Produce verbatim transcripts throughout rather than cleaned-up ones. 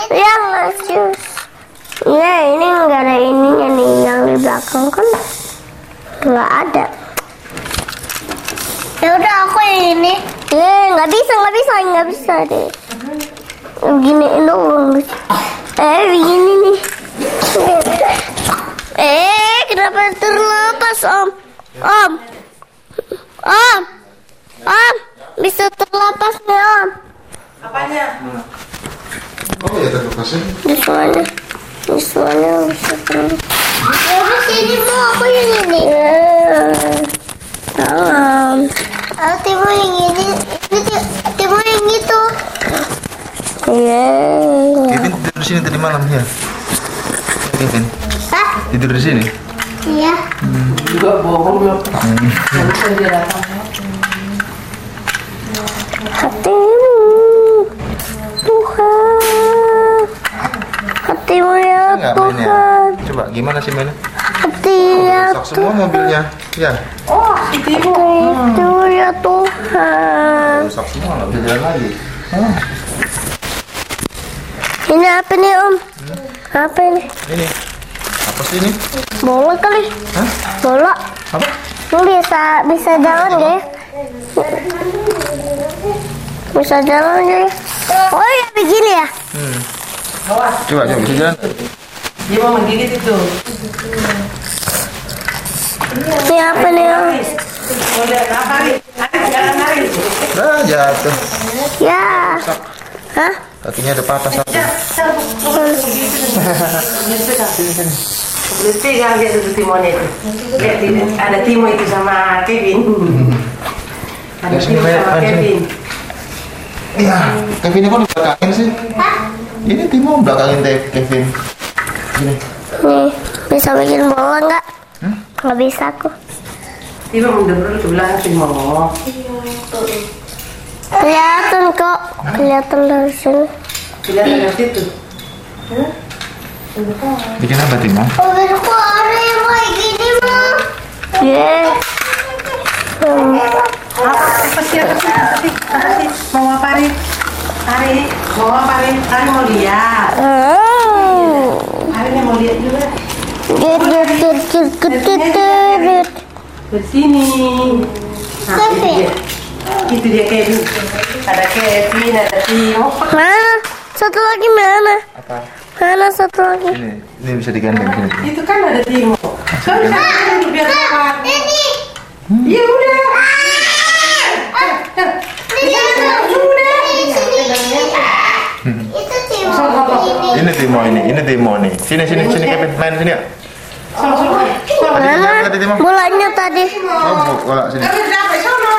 Ya Lasius. Ya ini nggak ada ininya nih, yang di belakang kan nggak ada. Ya udah aku yang ini. Eh nggak bisa nggak bisa nggak bisa deh. Beginiin dong. Eh begini nih. Eh kenapa terlepas om? Om. Om. Om. Bisa terlepas nih om. Apanya? Oh ya terlepas ya? Visualnya. Visualnya bisa terlepas. Ya sini mau aku yang ini. Om. Aku timu yang ini. Ini timu yang itu. Iya. Kevin tidur di sini tadi malam ya? Kevin Hah? tidur di sini? Iya. Hmm. Juga bohong ya. Harusnya dia datang. Hatimu Tuhan, hatimu ya Enggak Tuhan. mainnya. Coba gimana sih mainnya? Hati ya Rusak semua mobilnya. Ya. Oh, itu itu ya Tuhan. Rusak semua nggak bisa jalan lagi. Oh. Ini apa nih om? Apa ini? Ini apa sih ini? Bola kali? Hah? Bola? Apa? Ini bisa bisa jalan gak ya? Bisa jalan gak ya? Oh ya begini ya? Hmm. awas. Coba coba bisa jalan. Dia mau menggigit itu. Ini apa nih om? Udah apa nih? Aris jangan Aris. Dah jatuh. Ya. Hah? Kakinya udah patah satu. Boleh pegang dia itu timonnya itu. Lihat ini, ada Timo itu sama Kevin. Ada Ya, sini, Timo main, sama main, Kevin. Iya. Kevin kok dibelakangin sih? Ini Timo belakangin Te- Kevin. Gini. Nih, bisa bikin bola nggak? Hmm? Nggak bisa aku. Timo mundur dulu ke belakang Timo. Kelihatan kok, kelihatan dari sini. Lihat dari situ. Bikin apa Timo? Mobilku ada yang kayak gini mah. Yeah. Hmm. Apa apa sih apa sih apa sih apa sih mau apa Ari? Ari mau apa Ari? Ari mau lihat. Hmm. Ari mau lihat juga. Git git git git git git git. Di sini. Nah, itu dia. Itu dia Kevin. Ada Kevin, ada Timo. Mana? Satu lagi mana? Apa? Mana satu lagi? Ini, ini bisa digandeng sini. Itu kan ada Timo. Sorry, sorry, biar dapat. Ini. Ya udah. Itu Timo. Ini. Ini Timo ini, ini Timo nih. Sini sini sini Kevin main sini ya. Mana? Tadi Timo. Bolanya tadi. Oh, bu, bola sini. Tapi berapa sono?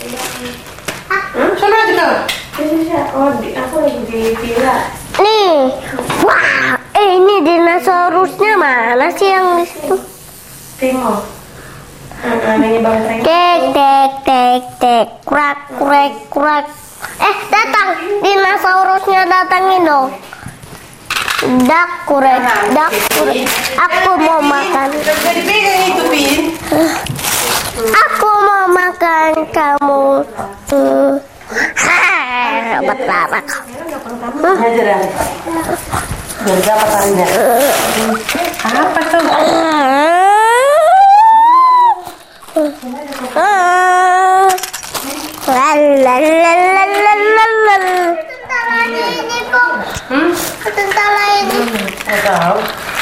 Sono aja kau. Oh, aku lagi di villa. Nih. Wah, eh ini dinosaurusnya mana sih yang di situ? Timo. Anaknya Bang Treng. Tek tek tek tek krak krak krak. Eh datang dinosaurusnya datangin dong. Dak kurek dak kurek. Aku mau makan. Jadi pegang itu Pin. Aku mau makan kamu. Hmm. Ha, bertarak. Aja dah. Biar dapat harinya. Apa tuh? Hmm? Tentara ini. Nggak tahu.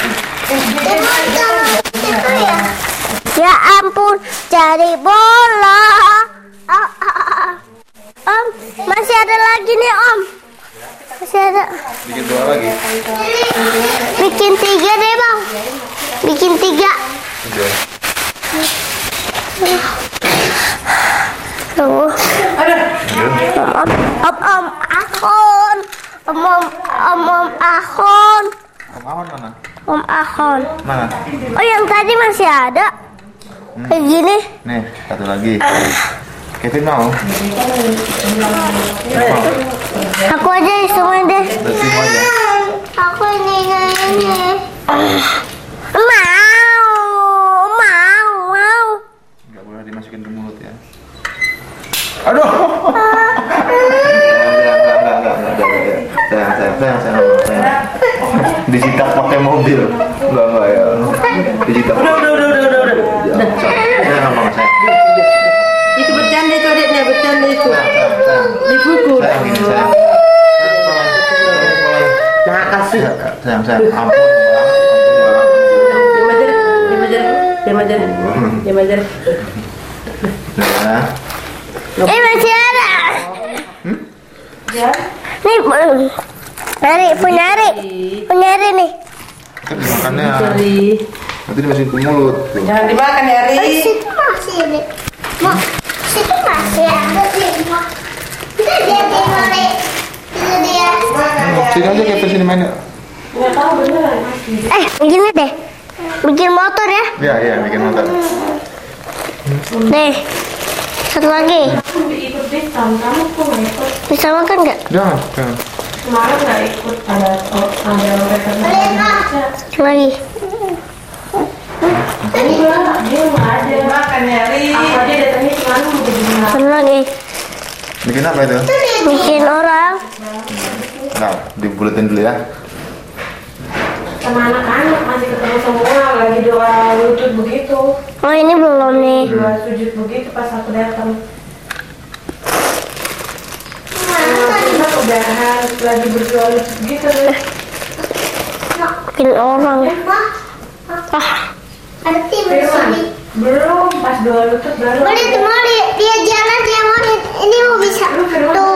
Ya ampun, cari bola. Ah, ah, ah. Om, masih ada lagi nih Om. Masih ada. Bikin bola lagi. Bikin tiga deh Bang. Bikin tiga. Udah. Tunggu. Om, om, om, Ahon. Om, om, om, om, Ahon. Om Ahon mana? Om Ahon. Mana? Oh yang tadi masih ada. Kayak gini. Nih, satu lagi. Kevin mau? Aku aja semua deh. Udah Timo aja. Aku ini ini. Mau, mau, mau. Nggak boleh dimasukin ke mulut ya. Aduh. Enggak, enggak, enggak, enggak, enggak, enggak. Sayang, sayang, sayang, sayang, sayang. mobil. Enggak enggak ya. Digital. Udah, udah, udah, udah, udah, udah. Ya, saya nggak mau saya. Itu bercanda itu adiknya, bercanda itu. Sayang, sayang, sayang. Dipukul. Sayang, sayang. Nah, kasih. Sayang, sayang. Ampun, Bang. Ampun, Bang. Diam aja, diam aja, diam aja, diam aja. Ya. Eh masih ada. Ya. Nih, Ari, punya Ari, punya Ari nih. Kan dimakannya. Cari. Nanti dimasukin ke mulut. Tuh. Jangan dimakan ya, Ri. Situ masih nih. Mau, situ masih ada sih. Kita jadi mulai. Itu dia. Sini aja kayak sini main. Nggak tahu beneran masih. Eh, gini deh. Bikin motor ya. Ya, iya, bikin motor. Nih. Satu lagi. Aku ikut Bisam, kamu kok nggak ikut? Bisa makan nggak? Jangan, jangan. Kemarin nggak ikut, ada ada mereka baca. Satu lagi. Enggak, dia nggak ada. Makan ya, Ri. Aku aja datangnya selalu mau jadi nggak. Satu lagi. Bikin apa itu? Bikin orang. Nah, dibuletin dulu ya. Sama anak-anak masih ketemu semua, lagi doa lutut begitu. Oh ini belum nih. Doa sujud begitu pas aku datang. Nah, kita udahan lagi berdoa lutut begitu deh. Bikin orang. Ah, Firman, belum pas doa lutut baru. boleh tuh mau dia, dia jalan dia mau ini mau bisa. Tuh.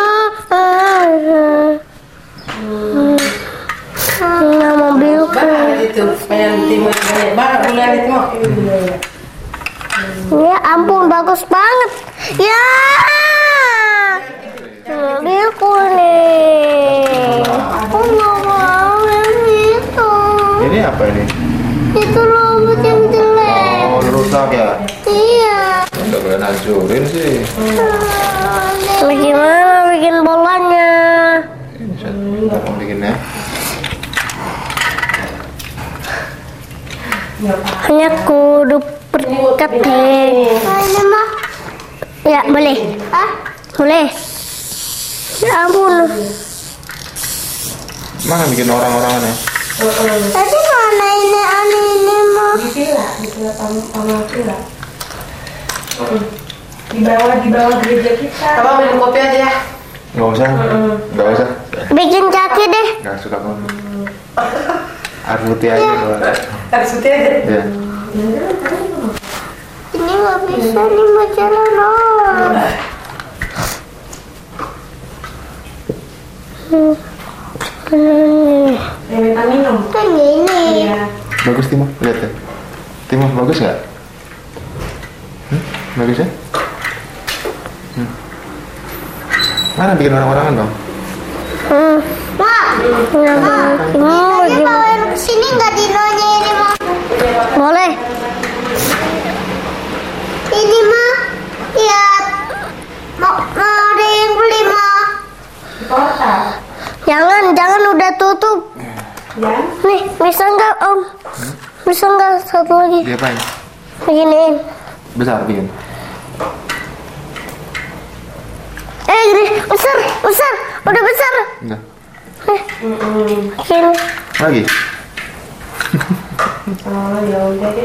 Nggak mobilku. Banget itu, pengen timur banyak banget bulan itu mau. Ya ampun bagus banget. Ya. Mobilku nih. Aku nggak mau yang itu. Ini apa ini? Itu robot yang jelek. Oh, rusak ya? Iya. Udah boleh hancurin sih. Bagaimana bikin bolanya? Ini saya mau bikinnya. Hanya kudu berketek. Ini mah. Ya boleh. Ah, boleh. Ya ampun. Mana bikin orang-orangan ya? Tadi mana ini aneh ini mah? Di villa, di villa sama villa. Di bawah di bawah gereja kita. Abang minum kopi aja ya. Nggak usah, nggak usah. Bikin kaki deh. Nggak suka kopi. Air putih aja kalau ada. Harus putih aja. Ya. Ini nggak bisa nih mau jalan oh. Hmm. Hmm. Yang minta minum. Kan gini. Iya. Bagus Timo, lihat ya. Timo bagus nggak? Hmm? Bagus ya? Hmm. Mana bikin orang-orangan dong? Hmm. Ma, ma, ini bawain kesini nggak dinonya ini ma? Boleh. Ini mah, lihat. Mau, mau ada yang beli ma? Di kota. Jangan, jangan udah tutup. Ya. Nih, bisa nggak om? Bisa nggak satu lagi? Diapain? Beginiin. Besar bikin. Eh, gini, besar, besar, udah besar. Enggak. Eh, bikin. Lagi? Oh ya udah deh.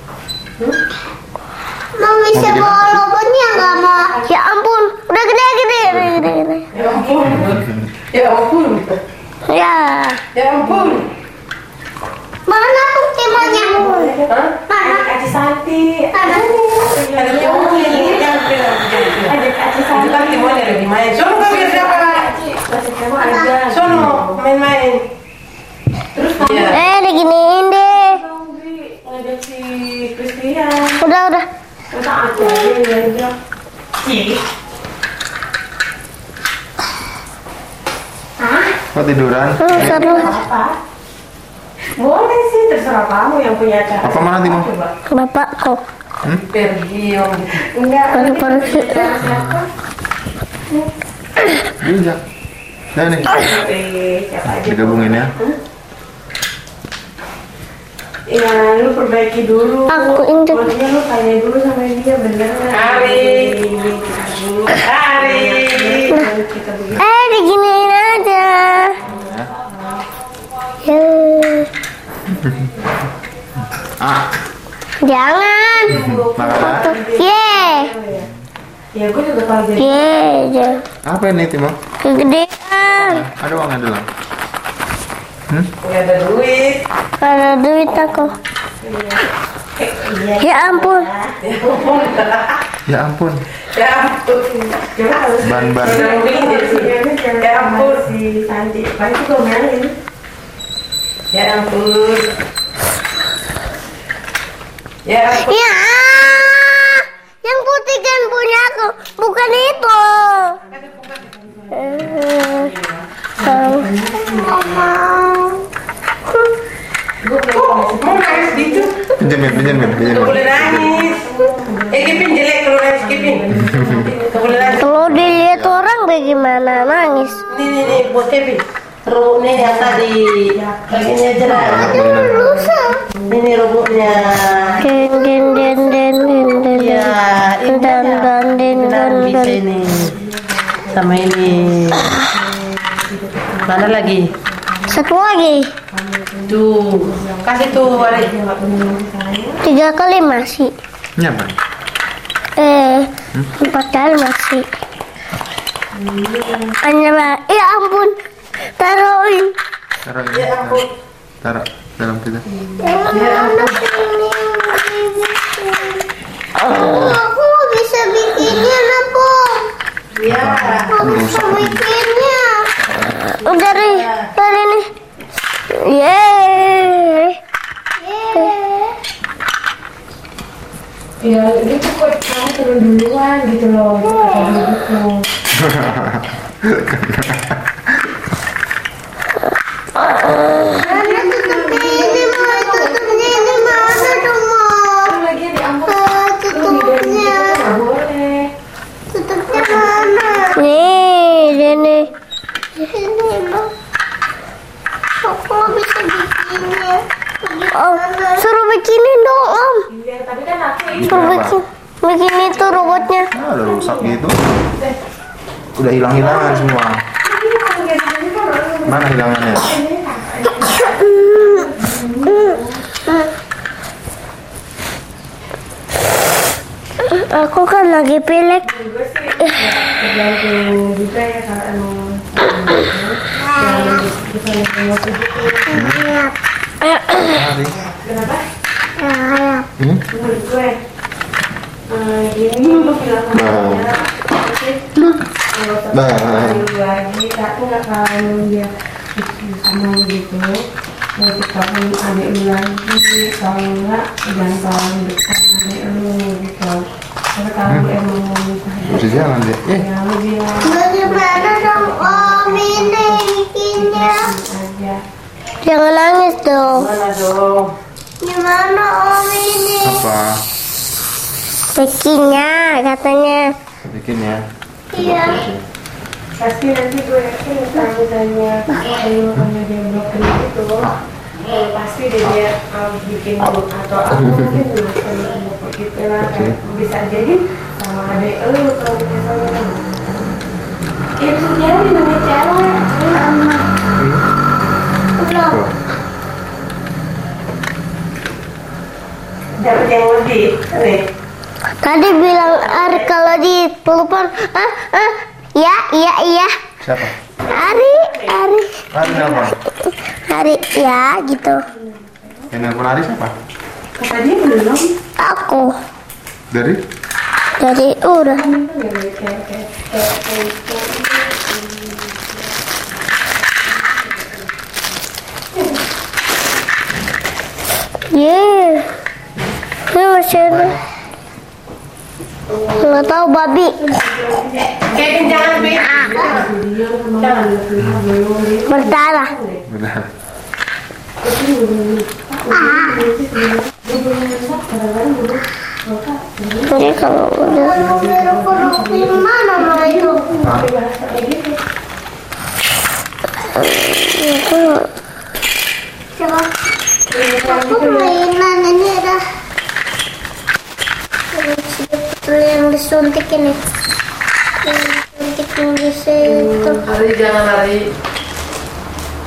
Mau bisa bikin bawa robotnya nggak ma? Ya ampun, udah gede, gede, udah gede, gede. Ya ampun. Ya ampun. Ya. Ya ampun. Mana Timonya? Hah? Mana? Aci Santi. Mana? Ada timun ini yang bilang. Adik Aci Itu Santi. kan timunnya lagi main. Sono kan biar siapa? Masih kamu aja. Sono main-main. Terus kamu Iya. Eh, diginiin deh. dong Bi, ngajak si Christian. Udah, udah. Masa aku aja yang ngajak. Ih. Hah? Kok tiduran? Hmm, seru. Apa? Boleh sih, terserah kamu yang punya acara. Apa mana, Timo? Coba. Bapakku. Pergi om. Enggak, Baru nanti pergi. acara siapa? Bisa. Nah nih, Eh, siapa aja. digabungin ya. Ya, lu perbaiki dulu. Aku injek. Maksudnya lu tanya dulu sama dia bener nggak? Hari. Hari. Kita begitu. Eh, diginiin aja. Ya. Jangan. Makan ah. Ye. Ya gue juga kalau jadi Ye. jangan. Apa ini Timo? Kegedean. Ada uangnya dulu. Hmm? Nggak ada duit. Ada duit aku. Ya ampun. Ya ampun. Ya ampun. coba harus Ban-ban. Ya ampun. si Santi pasti gomelin. Ya ampun. Ya ampun. Ya. Yang putih kan punya aku, bukan itu. Eh, Mama. Mau nangis gitu? Pinjamin, pinjamin, Nggak pinjamin. boleh nangis. Eh, Kipin jelek kalau nangis Kipin. Nggak boleh nangis. Kalau dilihat orang bagaimana nangis? Nih, nih, nih, buat Kevin. Rubuknya yang tadi. Ini aja lah. Rusak. Ini rubuknya. Den den den den den den. Ya, ini Dan aja. dan den Ini dan bisa dan. ini. Sama ini. Mana lagi? Satu lagi. Tuh. Kasih tuh, Wari. Tiga kali masih. Ini apa? Eh, empat kali masih. Hanya ya ampun. Taruhin. Taruh ini. Ya ampun. Taruh dalam kita. Aku nggak bisa bikinnya, Napo. Ya. Nggak bisa bikinnya. Dari dari ini. Yeay. Yeay. Ya gitu kok kamu turun duluan gitu loh. Gitu. Mana tutupnya ini, Ma? Tutupnya ini mana dong, Ma? Lagi diangkut. Ah, tutupnya. Nggak boleh. Tutupnya mana? Nih, ini. Ini, Ma. Aku nggak bisa bikinnya. Oh, suruh bikinin dong, Om. Iya, tapi kan aku ini Suruh bikin. Bikin itu robotnya. Ah, udah rusak gitu. Udah hilang-hilangan semua. Mana hilangannya? Aku kan lagi pilek. tergantung juga ya kalau emang bisa nengok itu. Hari. Kenapa? Ini? Menurut gue eh, gini lu bilang Nah. sama dia Nah. dulu lagi aku nggak akan dia sama lu gitu mau cekapin adik lu lagi kalau nggak jangan terlalu dekat sama adik lu gitu karena kalau emang mau nikah Bisa jalan dia. Eh, ya lu bilang Bagaimana dong, Om? Ini bikinnya. aja. Jangan nangis dong. Mana dong? Gimana, Om, ini? apa? Bikinnya, katanya. Bikin ya. Iya. Pasti nanti gue yakin kalau misalnya kalau kamu dia blokir itu eh, pasti dia, dia harus bikin dulu atau aku mungkin dulu sama gitu lah kan. Bisa jadi sama adek lu kalau misalnya itu jadi namanya cewek sama Belum. Tuh. Dapat yang lebih. Nih. Tadi bilang Ari kalau di telepon, ah, ah, ya, iya, iya. Siapa? Ari, Ari, Hari apa? Ari, ya, gitu. Yang nelfon Hari siapa? kata dia belum Aku Dari? dari udah. Yeah. Ini masih ada. Nggak tahu babi. Kevin jangan Bi. Jangan. Berdarah. Benar. Jadi kalau udah. Mana mau itu? Aku coba. Aku mainan ini ada. Betul yang disuntik ini. Yang disuntik yang di situ. Ari jangan Ari.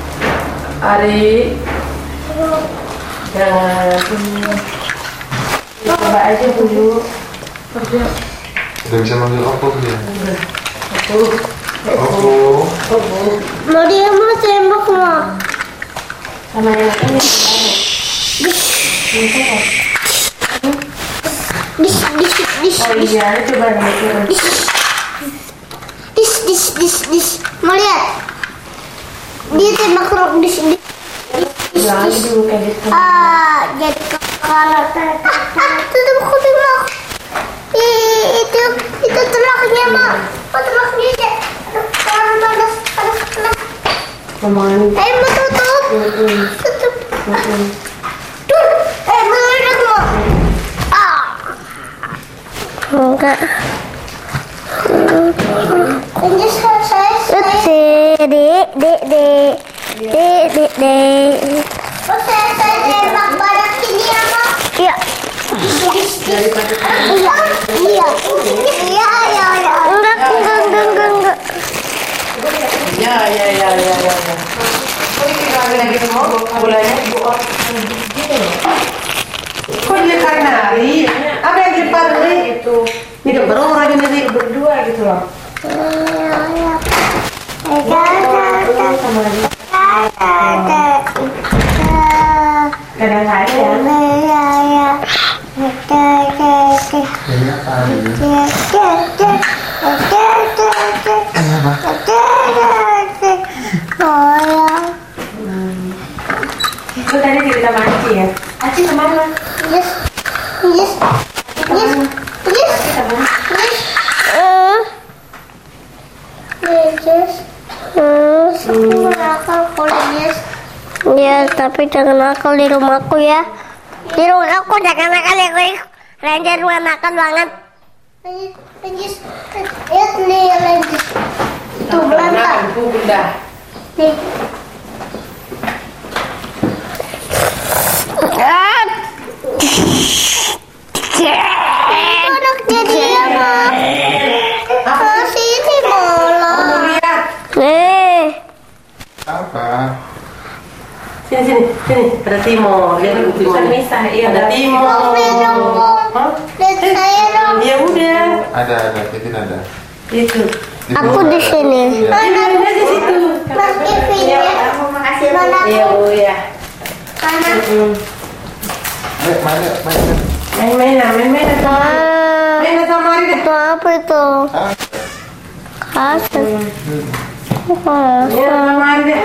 Ari. Jangan. Coba aja dulu. Kerja. Udah bisa manggil Oppo dia. Aku. Oppo. Mau dia mau tembak mau. Sama yang ini. Dis dis dis Oh iya, coba lihat. dis dis dis dis. Mau lihat? Dia tembak rock dis dis. Jangan dulu kayak gitu. Ah, jadi kepala. Ah, tutup aku tembak. Ih, itu itu telaknya mak. Oh telaknya aja. Panas panas panas panas. Ngomongin. Eh mau tutup. Tutup. Tuh, eh meledak mau. Ah. Enggak. Ini selesai. Dek, dek, dek, dek, dek, dek, dek. Oh, selesai tembak badak ini ya, Mak? Iya. Iya, iya, iya, iya, iya. Enggak, enggak, enggak, enggak, enggak. Ya, ya, ya, ya, ya. Kami lagi mau bolanya. Kok dia karena hari? Apa yang cepat nih? Itu Ini baru orang ini berdua gitu loh. Sama lagi. Kadang-kadang Ini apa ini? itu tadi cerita Aci ya. Aci kemana? Yes, yes, yes, yes. Aci kemana? Eh, yes, hmm, aku nakal kalau yes. Ya, tapi jangan nakal di rumahku ya. Di rumahku jangan nakal ya, gue. Ranger rumah nakal banget. Lanjut, lihat nih lanjut. Tuh berantak. Itu bunda. Nih. Itu anaknya dia mah. Oh, sini malah. Lihat. Nih. Apa? Sini, sini, sini. Ada Timo. Lihat dulu Timo. Misah, iya. Ada Timo. Mau minum, Hah? lihat saya dong. Ya udah. Ada, ada. Titin ada. Itu. Aku di sini. Iya. Mana Ada di situ. Mas Kevin ya? Mana Iya, aku? Bu, ya. Mana? Hmm. Ayo, main, yuk, main. yuk. Main-mainan, main-mainan. Ah, Main sama Ari deh. itu apa itu? Ah, Kasar. Main sama Ari deh.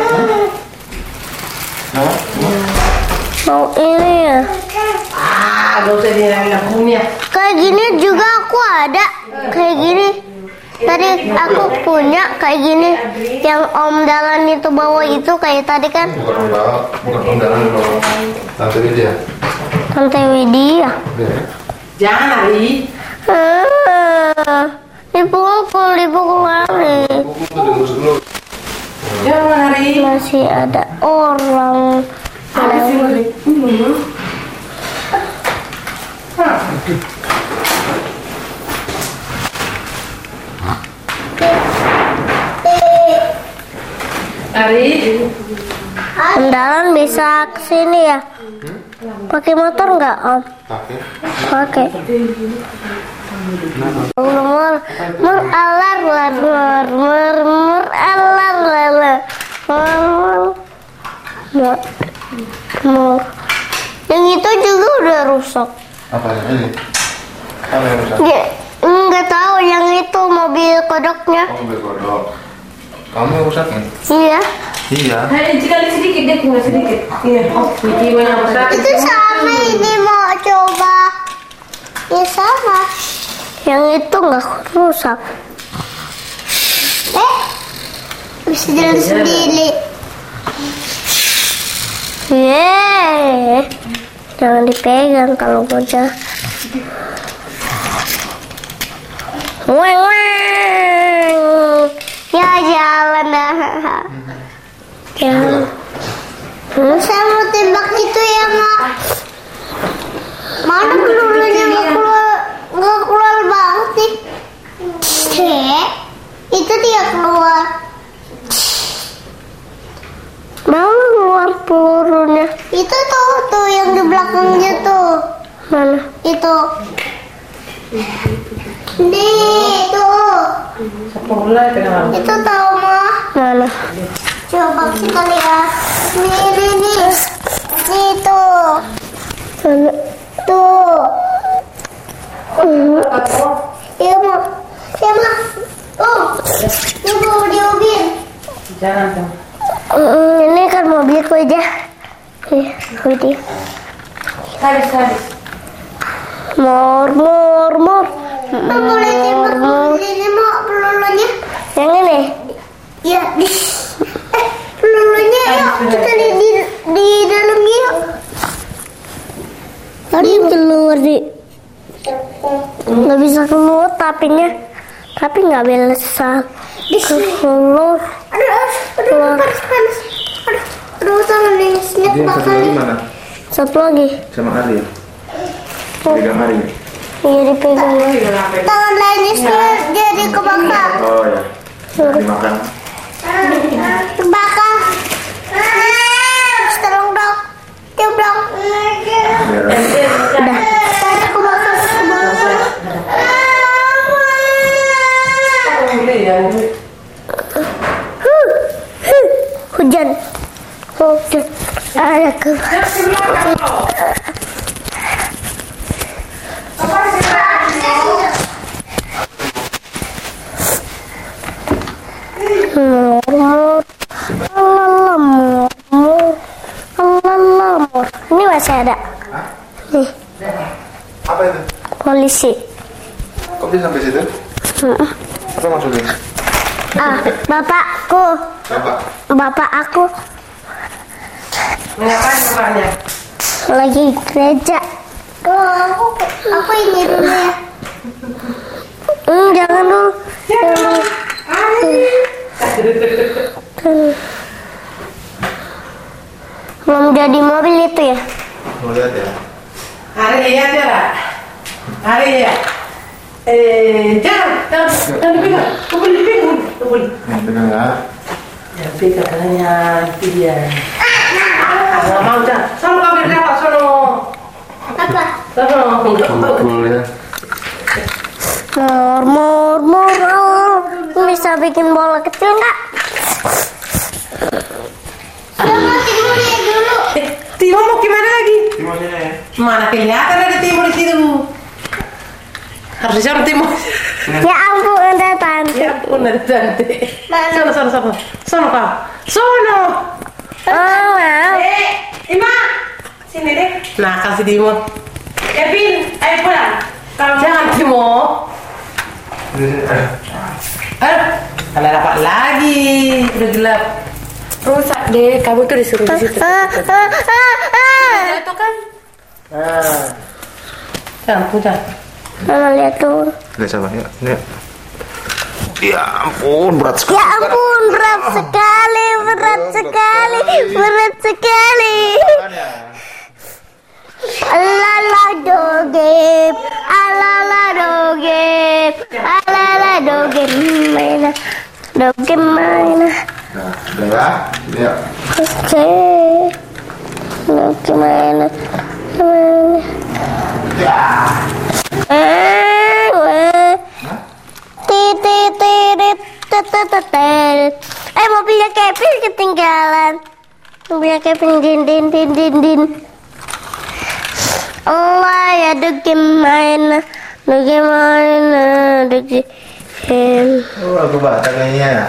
nah, Mau ini ya? Ah, gak usah dilakuin ya. Kayak gini juga aku ada. Kayak gini. Tadi aku punya kayak gini. Yang Om Dalan itu bawa itu kayak tadi kan? bukan om bawa, bukan om dalam bawa. Tante dia. Tante Widya. Udah ya. Jangan Ari. Ah, dipukul, dipukul lagi. Buku tuh dilus-lus. Jangan Ari. Masih ada orang. Ari sini. Ini. Hah. Ari. Om Dalan bisa kesini ya? Pakai motor nggak Om? Pakai. Pakai. Mer, mer alar lar mer mer mer alar lala mer mer mer. Yang itu juga udah rusak. Apa ini? Apa yang rusak? Ya, nggak tahu yang itu mobil kodoknya. Oh, mobil kodok. Kamu yang rusak nih? Iya. Iya. Hanya sekali sedikit deh, tinggal sedikit. Iya. Iki banyak besar. Itu sama ini mau coba. Ya sama. Yang itu nggak rusak. Eh, bisa jalan sendiri. Yeay. Jangan dipegang kalau udah. Weng weng. Ya jalan dah. Jalan. Hmm, saya mau tembak itu ya mak. Mana pelurunya nggak keluar, nggak keluar banget nih. Cek, itu dia keluar. Mau keluar pelurunya. Itu tuh tuh yang di belakangnya tuh. Mana? Itu. Nih, itu. Sekolah pegang. Itu tahu mah? Mana? Coba kita lihat. Nih, nih, nih. Nih, itu. Mana? Tuh. Iya, Ma. Iya, Ma. Oh. Ini mau diubin. Jangan dong. Mm, ini kan mobilku aja. Iya, aku dia. Habis, habis. Mor, mor, mor. Boleh timur ini mau pelulunya. Yang ini? Ya, di. Eh, pelulunya yuk. Kita di, di, di dalam yuk. Tadi keluar di. Nggak bisa keluar tapinya. Tapi nggak bisa keluar. Aduh, aduh, panas, panas. Aduh, aduh, tangan ini senyap Dia satu lagi mana? Satu lagi. Sama Ari. Pegang Ari. Iya dipegang. Tangan lainnya senyap jadi kebakar. Oh ya. Dimakan. Kebakar. Tolong dong. Tiup dong. Udah. Tadi kebakar, kebakar. Huh, huh, hujan, hujan, ada kebakar. Mur, mur, mur, mur. Ini masih ada. Nih, Apa itu? polisi. Kok bisa sampai situ? Hmm. Apa maksudnya? Ah, bapakku, Bapak. bapak aku Ngapain bapaknya? lagi gereja. Oh, aku, aku ini dulu ya. Hmm, jangan dulu. Jangan dulu. Hmm. Belum jadi mobil itu ya? Mau lihat ya? Hari ya, Tiara. Hari ya. Eh, jangan, jangan, jangan dipegang. Kau boleh dipegang, kau boleh. Yang pegang ya. Ya, pegang katanya itu dia. Nggak mau, jangan. Sono kau biar dapat, sono. Apa? Sono. Pukul ya. Mor, mor, mor. Oh, bisa bikin bola kecil nggak? Jangan timur ya dulu. Eh, Timo mau gimana lagi? Timur sini ya. Mana kelihatan ada Timo di situ? Harus disuruh Timo. Ya ampun, ada tante. Ya ampun, ada cantik. Mana? Sono, sono, sono. Sono, kau. Sono. Oh, wow. Eh, Ima. Sini deh. Nah, kasih Timo. Kevin, ayo pulang. Jangan Timo. Eh, kalau dapat lagi. Udah gelap. Rusak deh. Kamu tuh disuruh di situ. Ah, ah, ah, ah. Itu kan. Nah. Jangan putar. Mama lihat tuh. Lihat sama ya. Lihat. Ya ampun, berat sekali. Ya ampun, berat sekali, berat sekali, berat sekali. Alala dogep, alala dogep, alala dogep mana, dogep mana. Nah, udah ya. Ya. Oke, dogep mana, mana. Eh, weh. Titit, titit, titit, titit. Eh, mobilnya Kevin ketinggalan. Mobilnya Kevin din din din din din. Allah ya dogem mana, dogem mana, dogem. Oh, aku baca kayaknya ya.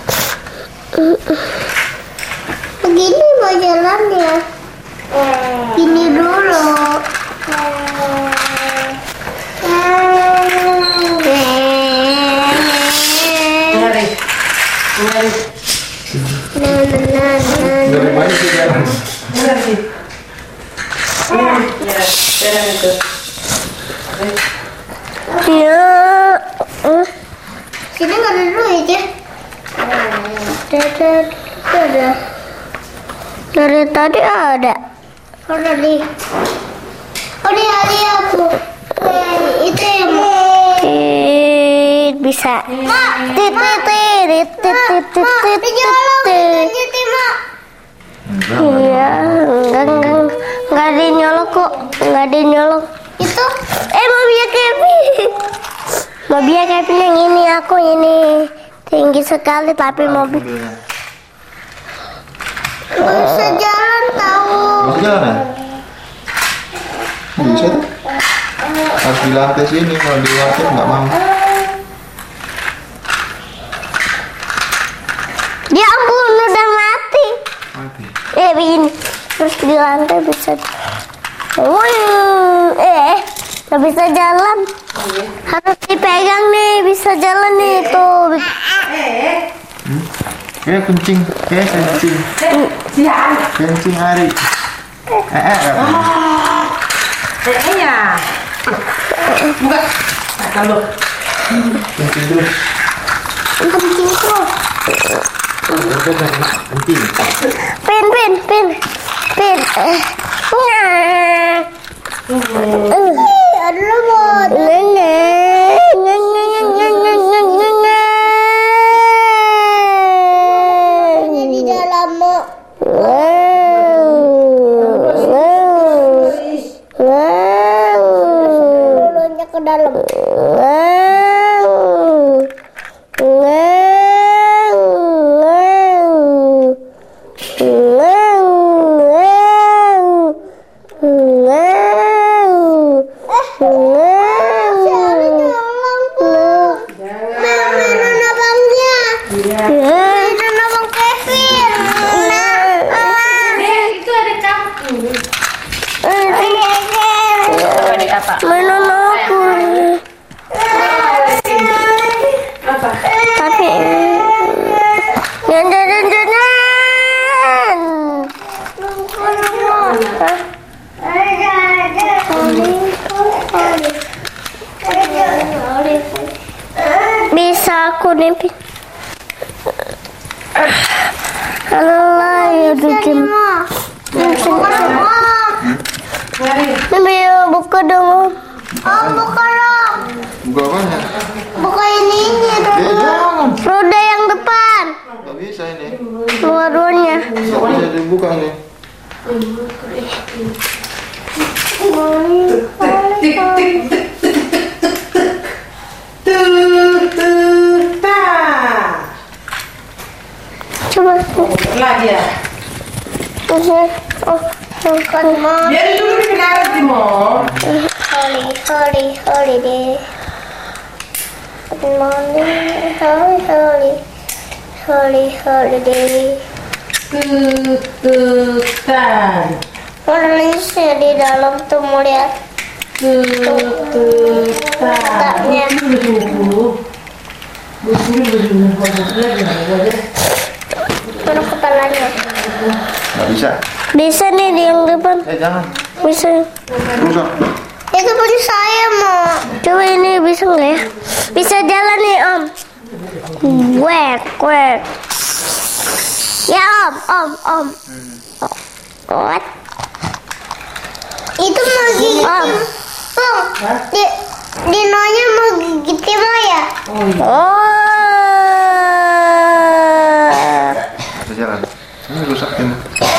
Begini mau jalannya. Gini dulu. Nyari. Nyari. Nah, nah, nah, nah. Dari mana sih jalan? Nyari. Ya, jalan itu. Ya, eh. Sini nggak ada duit ya? Ada, ada. Dari tadi ada. Oh tadi. Oh ini ada aku. Itu yang bisa. Tit tit tit tit tit tit tit tit. Iya, enggak enggak enggak ada nyolok kok, enggak ada nyolok. Mobilnya Kevin yang ini, aku ini tinggi sekali tapi mobil Mobilnya. nggak bisa jalan tahu. Bisa jalan ya? Bisa tuh. Harus di lantai sini, kalau di lantai nggak mau. Ya ampun, udah mati. Mati. Eh begini, terus di lantai bisa. Wih, eh nggak bisa jalan. Harus dipegang nih, bisa jalan nih tuh. Hmm? Kayak kencing, kayak kencing, Siang. kencing hari. Eh, eh, eh. Kayaknya. Buka. Kalau Kencing terus. Kencing terus. Kencing. Pin, pin, pin, pin. Eh, Nah. Eh, ada robot. Nenek, nenek, nenek, nenek, nenek. Ini di dalam. Wow. Wow. Wow. Loncat ke dalam. Wow. Wow. Wow. Wow. Mainan aku. Tapi jangan jangan jangan. Bisa aku nih. Allah ya bikin. Nih buka dong. Oh buka dong. Buka apanya? Buka ininya Eh, dong. jangan. Roda yang depan. Nggak bisa ini. Dua-duanya. Nggak bisa dibuka nih. tik tik tik tut tut ta. Coba. Lagi ya. Oh, bukan mau. Biarin dulu di darat di mall. Holy, holy, holiday. Good morning, holy, holy, holy, holiday. Tut tut ta. Nulisnya di dalam tuh mau lihat Tut tut ta. letaknya. Mana kepalanya? Nggak bisa. Bisa nih di yang depan. Eh, jangan. Bisa. Rusak. Itu punya saya mau. Coba ini bisa nggak ya? Bisa jalan nih om. Wek, wek. Ya om, om, om. What? Itu mau gigit om. Om, di, Dinonya mau gigit Timo ya? Oh. Bisa jalan. Ini rusak ini.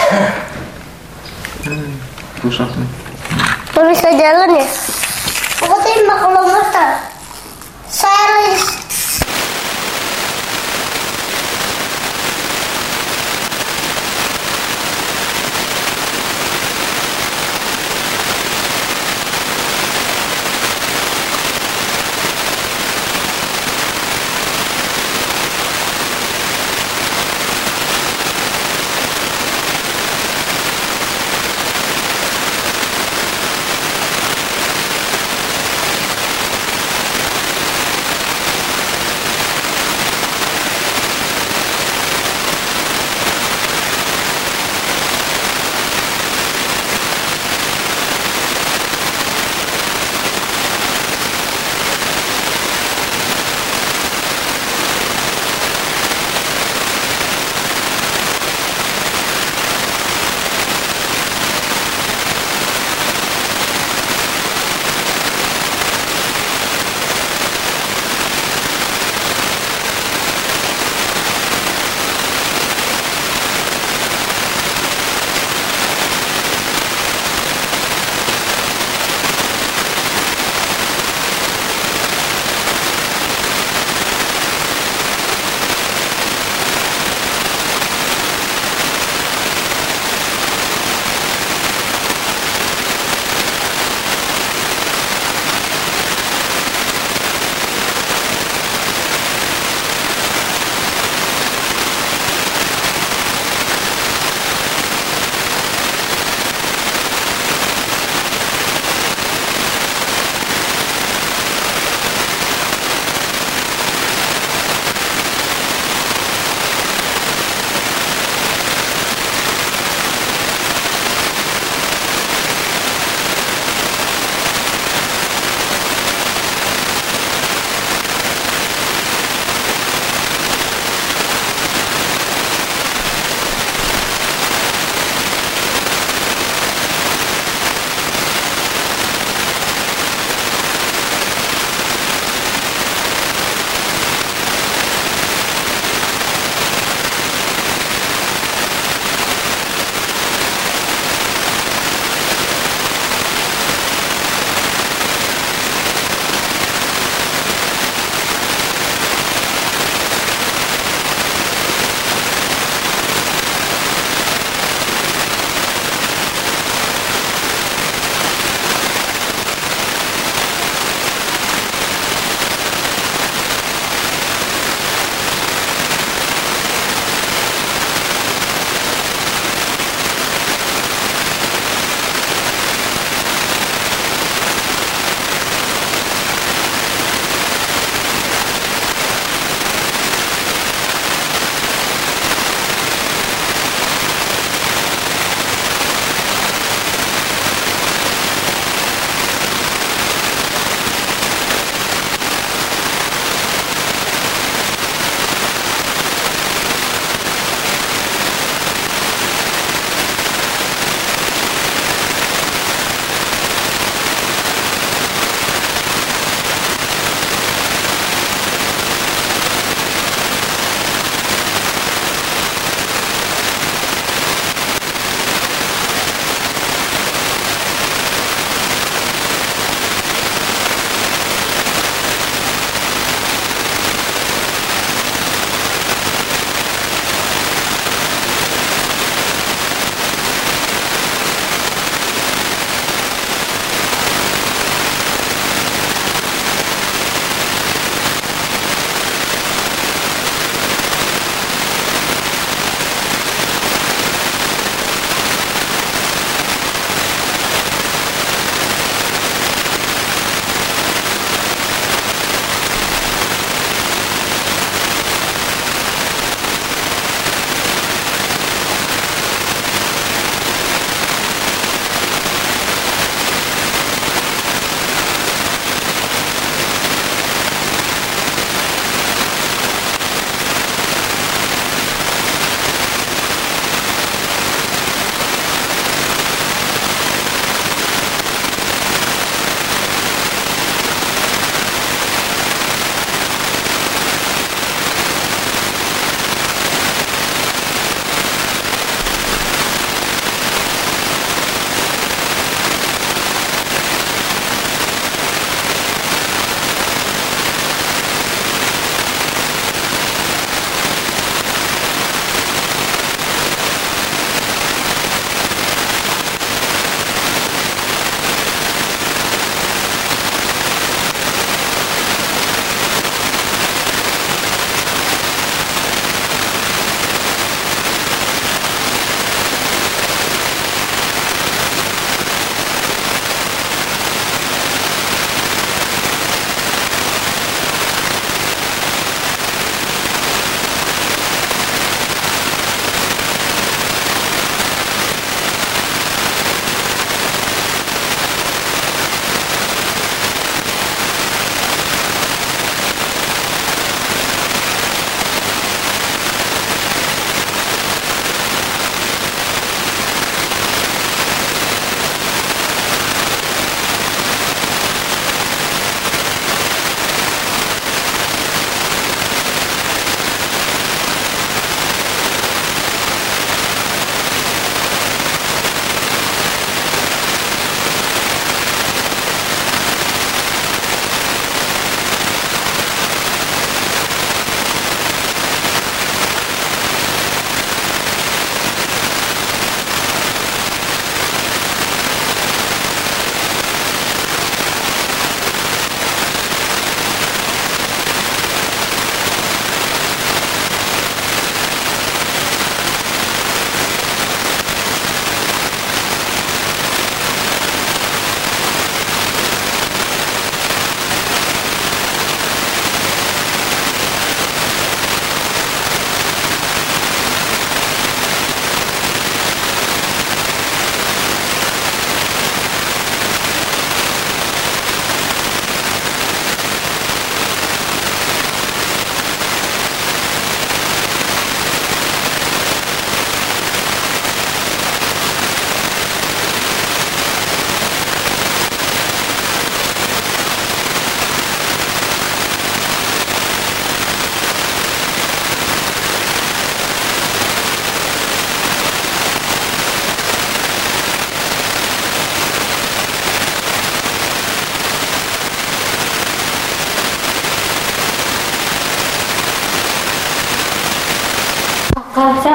Hmm, rusak nih. Mau bisa jalan ya? Aku tembak kalau mata. Saya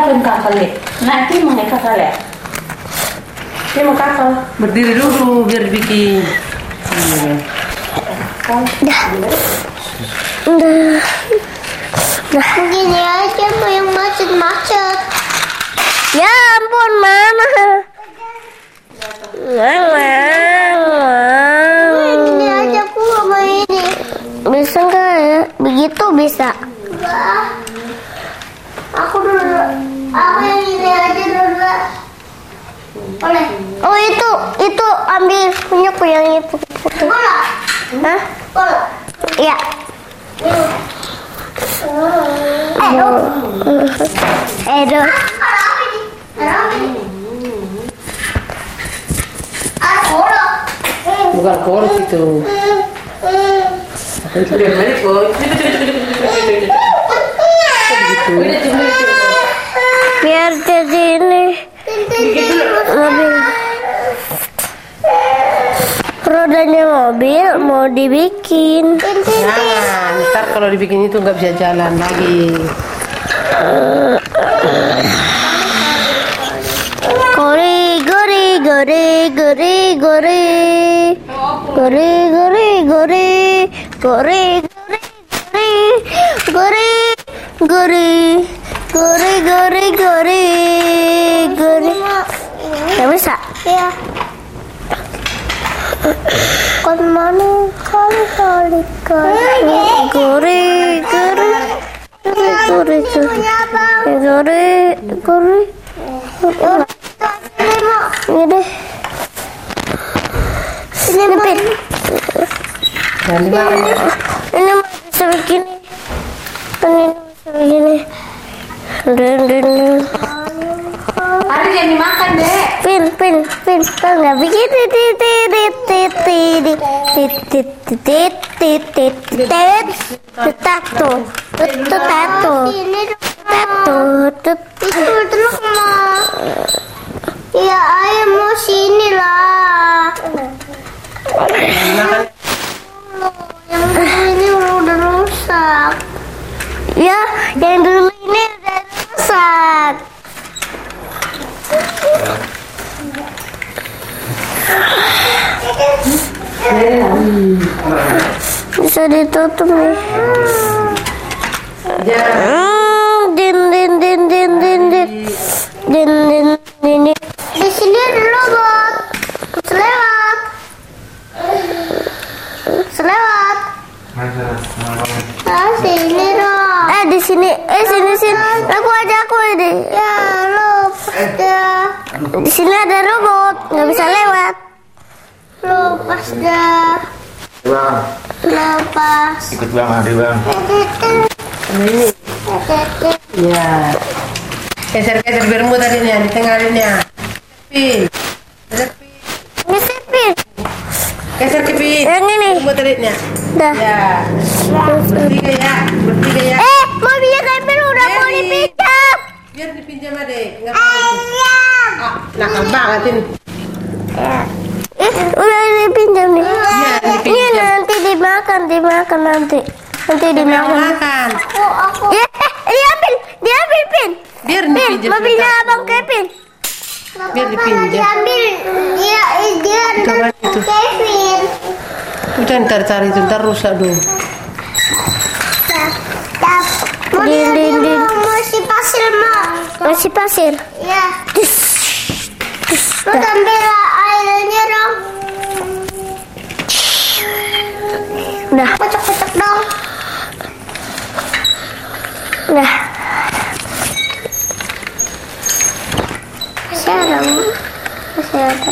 Kakalin kakak nanti mau kakak ya. Dia mau kakak. Berdiri dulu biar bikin. Udah. Udah. Udah. Gini aja mau yang macet-macet. Ya ampun mama. Mama. Ini aja aku sama ini. Bisa nggak ya? Begitu bisa. Enggak. Aku dulu. Aku yang ini aja dulu. Boleh. Oh itu, itu ambil punyaku yang itu. Bola. Hah? Bola. Iya. Edo. Edo. Bukan korek itu. Sudah balik kok. Biar jadi ini mobil. Rodanya mobil mau dibikin. Jangan, ntar kalau dibikin itu nggak bisa jalan lagi. Gori gori gori gori gori gori gori gori gori gori gori gori gori gori gori nggak bisa ya. Kon mana kali kali kali gori gori gori gori gori gori ini deh. Ini Pin. Dan dimakan. Ini bisa begini. Ini bisa begini. Dan dan. Hari jangan dimakan deh. Pin pin pin. Kalau nggak begini tit tit tit tit tit tit tit tit tit tit tit tato tit tato tato tit itu terus mah. Ya ayo mau sini lah. Yang dulu ini udah rusak. Ya, yang dulu ini udah rusak. Bisa ditutup nih. Hmm, din din din din din din din din din. Di sini ada robot. Selewat. Selewat. Ah, sini dong. Eh, di sini. Eh, sini sini. Aku aja aku ini. Ya, lepas dah. Di sini ada robot, nggak bisa lewat. Lepas dah. Bang. Lepas. Ikut bang, ada bang. Ini. Ya. Geser-geser bermu tadinya, di tengahnya. Pin. Geser pin. Geser pin. Geser ke pin. Yang ini. Bermu tadinya. Dah. Ya. Bertiga ya, bertiga ya. Eh, mobilnya Kevin udah mau dipinjam. Biar dipinjam adek. Nggak apa-apa. Ah, nakal banget ini. Eh, udah dipinjam nih. Iya, dipinjam. Ini nanti dimakan, dimakan nanti. Nanti dimakan. Makan. Aku, aku. Ya, eh, diambil, diambil pin. Biar Pin, dipinjam. mobilnya abang Kevin. Biar dipinjam. Diambil, dia, dia Coba itu. Kevin. Udah ntar cari itu, ntar rusak dong. Din, din, din. Masih pasir, Mak. Masih pasir. Ya. Lu ambil airnya dong. Udah. Kocok-kocok dong. Udah. Masih ada, Mak. Masih ada.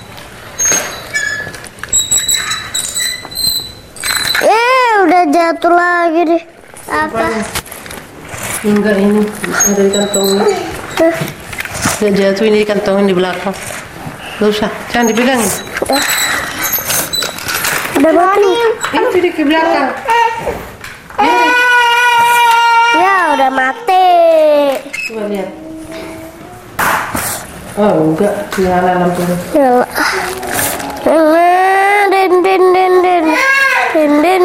Eh, udah jatuh lagi deh. Apa? Enggak ini, ada di kantongnya. Tuh. Udah jatuh ini di kantongnya di belakang. Gak usah, jangan dipegangin. Udah mati. Itu di ke belakang. Ya, udah mati. Coba lihat. Oh enggak, nyala lampunya. Ya. Den den den den. Den den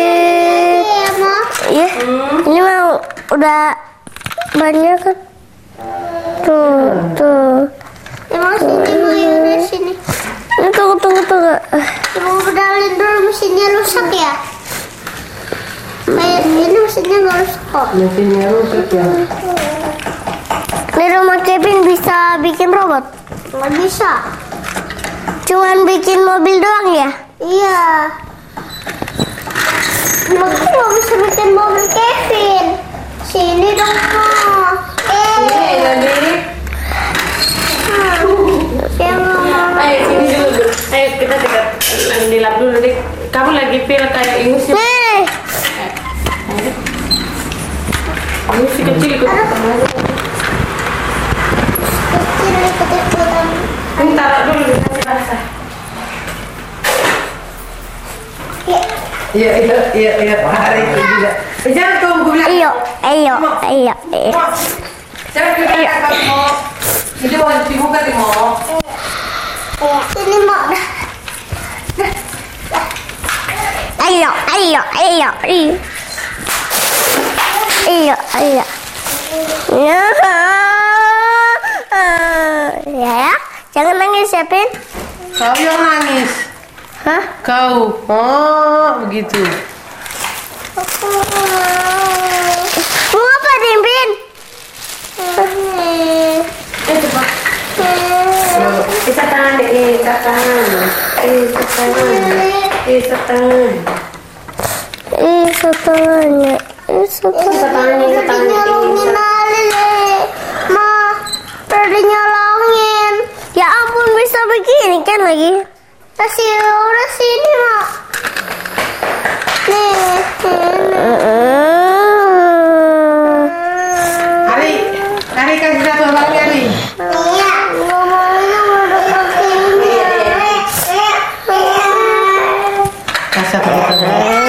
den. Iya. Ini mau udah banyak kan? Tuh, tuh. Emang sini mau yang di sini. Ini tunggu, tunggu, tunggu. Mau pedalin dulu mesinnya rusak ya? Kayak ini mesinnya nggak rusak kok. Mesinnya rusak ya. Di rumah Kevin bisa bikin robot? Nggak bisa. Cuman bikin mobil doang ya? Iya. Aku nggak bisa bikin mobil Kevin. Sini dong Ma. Eh. Ini jadi. Yang Ayo sini dulu. Ayo kita dekat dilap dulu deh. Kamu lagi feel kayak ingus. Nih, Ingus si kecil ikut kamu aja. kecil ikut-ikutan. Ini taruh dulu dikasih basah. Iya, iya, iya, iya. Hari itu juga. Eh, jangan tunggu bilang. ayo, ayo, ayo, ayo. Mo, jangan bilang kakak mau. Ini mau dibuka di mau. Sini Mak. Ayo, ayo, ayo, ayo. Ayo, ayo. Ya, ya, jangan nangis ya, Pin. Kau yang nangis. Hah? Kau. Oh, begitu. Mau apa, Dimpin? Eh cepat. Ikat tangan deh, ikat tangan. Ikat tangan. Ikat tangan. Ih, setelahnya. Ih, setelahnya. Ikat tangannya, ikat tangannya. Nyolongin Ale. Ma, tadi nyolongin. Ya ampun, bisa begini kan lagi? Kasih udah sini Mak. Nih, ini. Hari, hari kasih satu abang Hari. Iya, ngomongnya udah pakai ini. Kasih satu kita.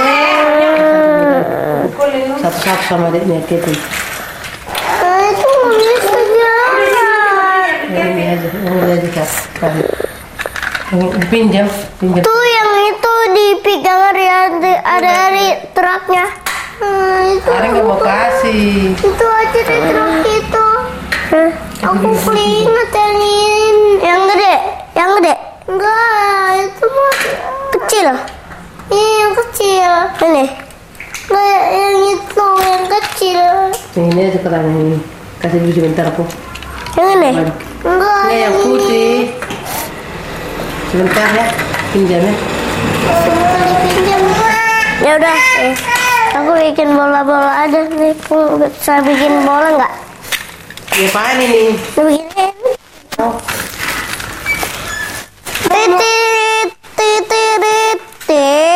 Satu-satu sama adiknya gitu. Nah, itu nggak bisa jalan. Ini aja, ini aja kasih. Pinjam, pinjam. Tuh yang itu dipegang ada ada dari truknya. Nah, itu Hari nggak mau kasih. itu aja di truk itu. Hah? Aku keinget yang ini. Yang gede, yang gede, Enggak, itu mah kecil. ini yang kecil. Ini. Enggak, yang itu yang kecil. Ini aja kerana ini. Kasih dulu sebentar aku. Yang ini. Enggak, Ini yang putih. Sebentar ya, pinjam ya. sebentar dipinjam. Ya udah, eh. Aku bikin bola-bola aja nih. Aku bisa bikin bola nggak? Ya apaan ini? Bisa bikin. Oh, Titit, titit, titit.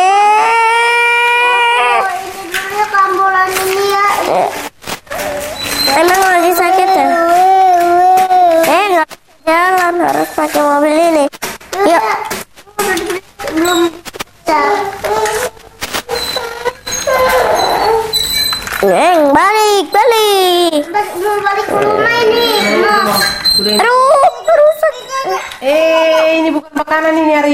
Oh, ini dulu ya kambolan ini ya. Emang lagi sakit ya? Eh, nggak bisa jalan, harus pakai mobil ini. Yuk, Belum bisa. Neng, balik, balik. Bas- Mau balik ke rumah ini. Mau. udah. Aduh, rusak. Eh, ini bukan makanan ini Hari.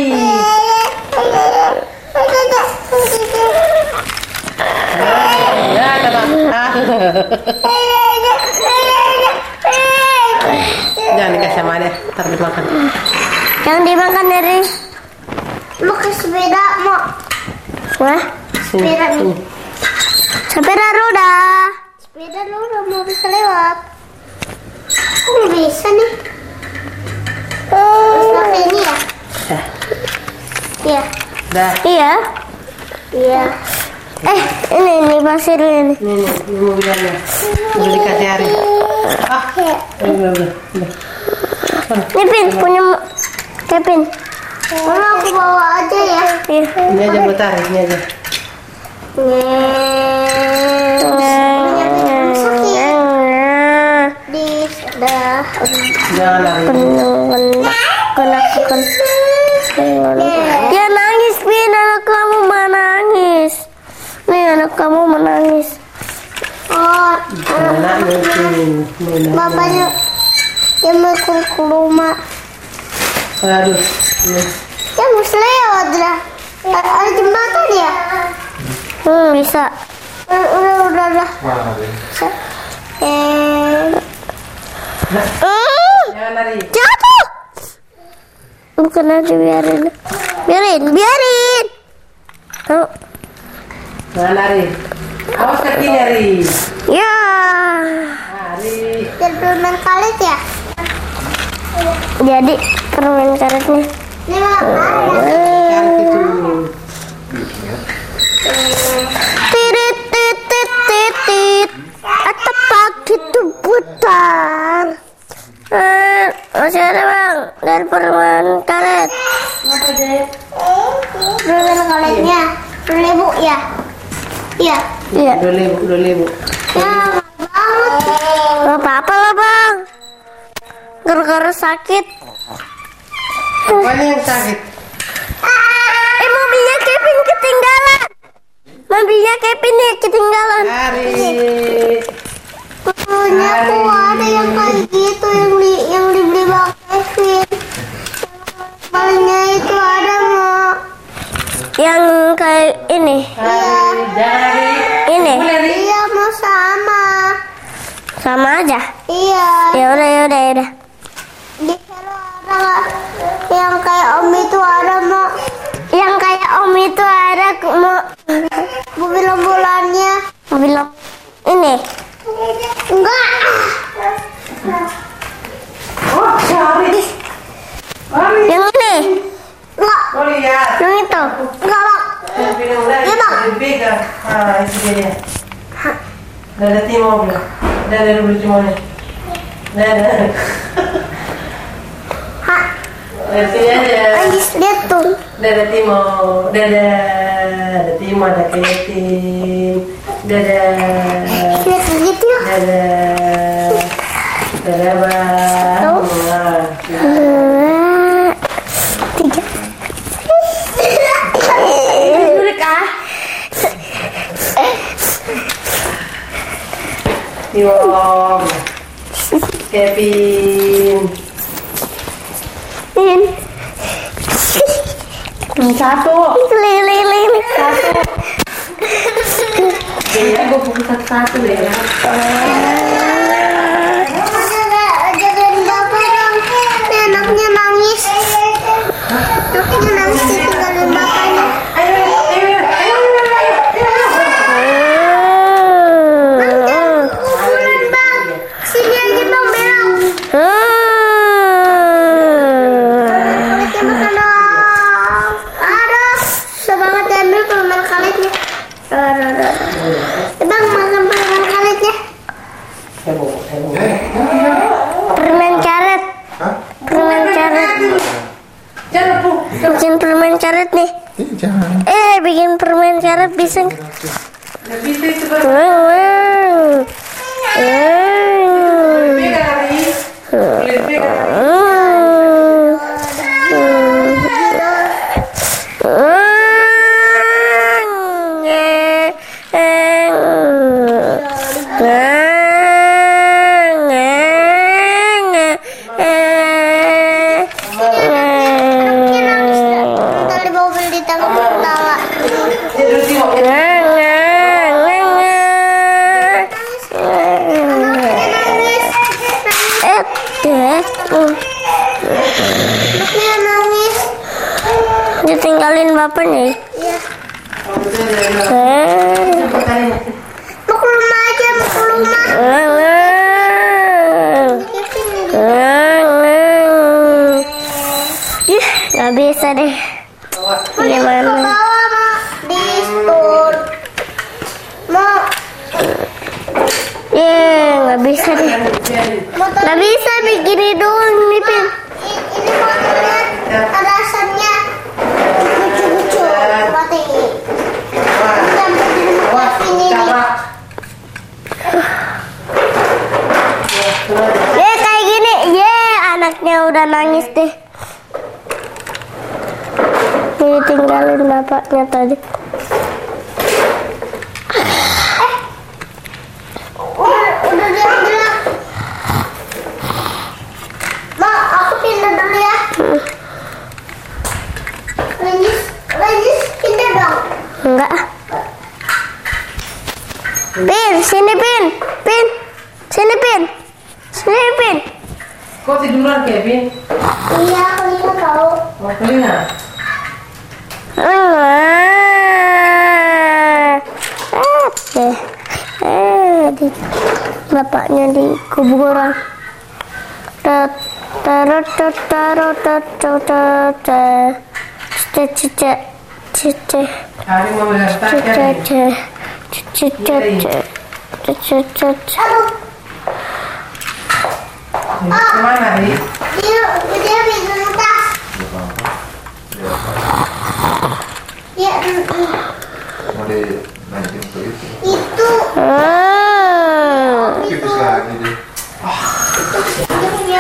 Ya, kata. Ah. Jangan dikasih sama dia, ntar dimakan. Yang dimakan dari. Mau ke sepeda mau. Wah, Sini, Sepeda nih. sini. sepeda roda. Sepeda lu udah mau bisa lewat. Kok nggak bisa nih? Terus pakai ini ya? Dah, Iya. dah. Iya. Iya. Eh, ini ini pasir ini. Ini, ini, ini mobilnya. Udah dikasih Hari. Ah, udah, udah, udah. Ini Pin punya mo- Kevin. Mama aku bawa aja ya. Iya. Ini aja buat Hari, ini aja. Di dah. Jangan Hari. Dia nangis, Pin. Anak kamu menangis. Nih, anak kamu menangis. Oh, Anak mungkin. bapaknya dia mau ke ke rumah. Aduh. Ini. Dia harus lewat dah. Ada ada jembatan ya? Hmm, bisa. Eh, Udah, udah, udah. Mana dia? Eh, Hmm, Jangan lari. jatuh. Bukan aja biarin. Biarin, biarin. Oh, Jangan lari. Awas kakinya, Ri. ya. Lari. Dan permen karet ya? Jadi permen karetnya. Ini mah Karet itu. Tirit titit titit. Atau pagi itu putar. Eh, masih ada bang dari permen karet. apa deh? Permen karetnya sepuluh ribu ya? Iya. Iya. Dua ribu, dua ribu. Ya, banget. Gak apa-apa lah bang. Gara-gara sakit. Apanya yang sakit? Eh mobilnya Kevin ketinggalan. Mobilnya Kevin nih ketinggalan. Lari. Punya aku ada yang kayak gitu yang di yang dibeli bang Kevin. Palingnya itu ada mau. Yang kayak ini. Lari. Jangan lari. Ini. Lari. Iya mau sama. Sama aja. Iya. Ya udah ya udah ya udah. Di Hero ada yang kayak Om itu ada mau. Yang kayak Om itu ada mau Mobil bulannya. mobil ini. Enggak. Oh, lari. Lari. Yang ini. Enggak. Oh, lihat. Yang itu. Enggak bang. Yang bilang lari. Iya, Bang. Yang pegang. Ah, itu dia. Dada timur. Dada dulu timurnya. Dada. Hah. Dari sini aja. Anjis lihat tuh. Dada timur. Dada. Dada timur. Ada ketim. Dada. Lihat begitu ya. Dada. Dada bang. Tuh. Nah. Dua, tiga. Duduk ah. Tiwong. Kevin. Ini. Satu. Lili lili. Kayaknya gue pukul satu-satu deh. Jagain bapak dong. Nih, anaknya nangis. Anaknya nangis ditinggalin bapaknya. Ayo, ayo, ayo, Kuburan bang. Sini aja bang belok. Kaletnya makan dong. Aduh, susah banget diambil permen kaletnya. Aduh, aduh, aduh. Eh, bang makan permen kaletnya. Permen karet. Hah? Permen karet. jangan pu. Bikin permen karet nih. Ih, jangan. Eh bikin permen karet bisa. Nggak bisa itu baru. Wow, wow. Hmm. Pegang lagi. Boleh pegang. Ntar di mobil ditangkap ketawa. Jadi timur. Eh, deh. Hmm. Anaknya nangis. Ditinggalin bapaknya. Iya. Eh. Mau ke rumah aja, mau ke rumah. Kevin ini. Ih, nggak bisa deh. Ke Gimana? bawah mau di spoon. Mau Ih, nggak bisa deh. motor Nggak bisa begini doang nih, Pin. I- ini motornya ada asamnya. Lucu-lucu. Mati. Sampai di rumah Kevin ini. Eh, kayak gini. Ye, anaknya udah nangis deh. Ditinggalin bapaknya tadi. Udah, udah dia bilang. Ma, aku pindah dulu ya. Lanjut, lanjut pindah dong. Enggak. Pin, sini Pin. Pin. Sini Pin. Sini Pin. Kok tiduran, Kevin? Iya, aku juga tahu. Mau kelingan? Eh, eh, di, bapaknya di kuburan. Tat, tarot, tat, tarot, tat, tat, tat, tat. Cece, cece, cece, Hari mau cece, bertahan. cece, cece, cece, cece, cece. Kemana, Ri? Dia, dia bikin tas. Ya, Mau dinaikin ke itu. itu. Ah. Tipis lagi deh. Dia punya.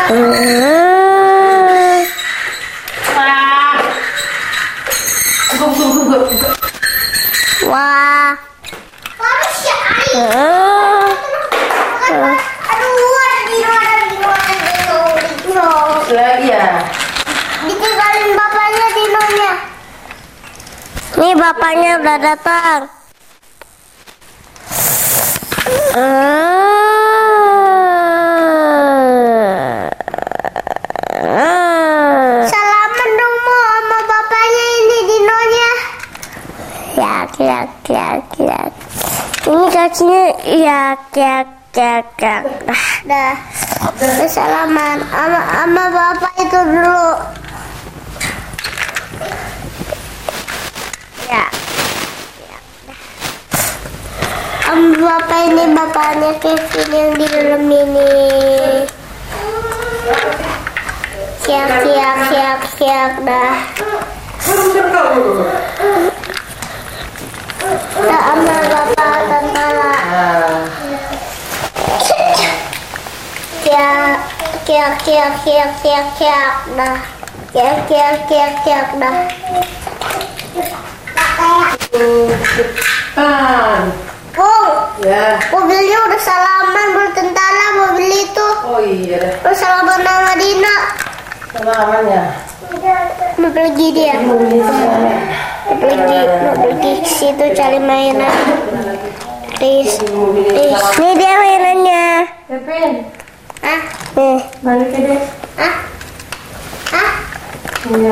Ah. Buka, buka, buka, buka. Wah. Harus ya, Ari. Ah. Aduh, ada di luar, ada di luar, ada di luar, di luar. Lagi ya? Ditinggalin bapaknya Dinonya. Nih bapaknya udah datang. Ah. Salaman dong Mo sama bapaknya ini Dinonya. Yak yak yak yak. Ini kakinya yak yak yak yak. Dah, dah salaman sama sama bapak itu dulu. Ya. Sama bapak ini bapaknya Kevin yang di dalam ini. Siap siap siap siap dah. Dah sama bapak tantala. Siap siap siap siap siap siap dah. Siap siap siap siap dah. Tan. Bung, Ya. mobilnya udah salaman bertentara mobil itu. Oh iya deh. Udah salaman sama Dina. Selamat ya. Mau pergi dia. Mau pergi, mau pergi ke situ cari mainan. Tis, tis. Ini dia mainannya. Kevin, Ah, Nih. balik ke deh. ah, ah. Iya.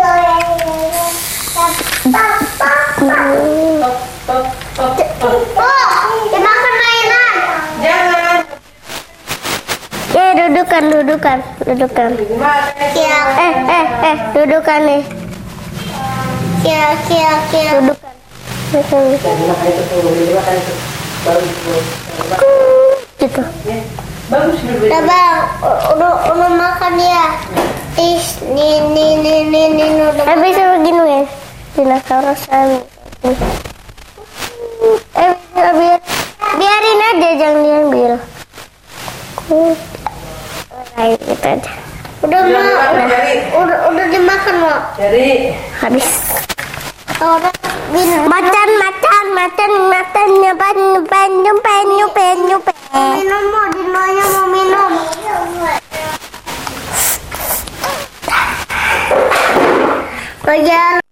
Oh, dimakan mainan. Jangan. Ya dudukan, dudukan, dudukan. Siap, Eh, eh, eh, dudukan nih. siap, siap, siap. Dudukan. Makan itu tuh, ini makan itu. Baru itu. Gitu. Bagus dulu. Udah bang, u- udah, udah makan ya. Tis, nih, nih, nih, nih, nih, udah Eh bisa begini ya. Dinosaurus kami. Eh bisa biar biarin aja jangan diambil. Kayak gitu aja. Udah Udah, mau, udah, Jari. udah, udah dimakan mau. Jadi, Habis. Udah, bin, Macan, macan, macan, macan, nyopan, nyopan, nyopan, nyopan, nyopan. minum mau, Dinonya mau minum. Bagian